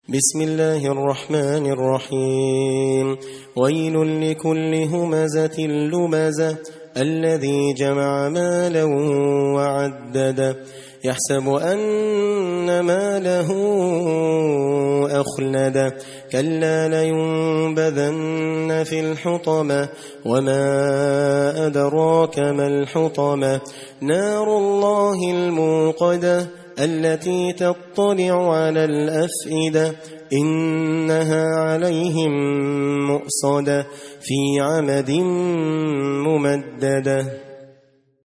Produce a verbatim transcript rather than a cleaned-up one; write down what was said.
بسم الله الرحمن الرحيم. ويل لكل همزة لمزة الذي جمع مالا وعدد يحسب أن ماله أخلد كلا لينبذن في الحطمة وما أدراك ما الحطمة نار الله الموقدة التي تطلع على الأفئدة إنها عليهم مؤصدة في عمد ممددة.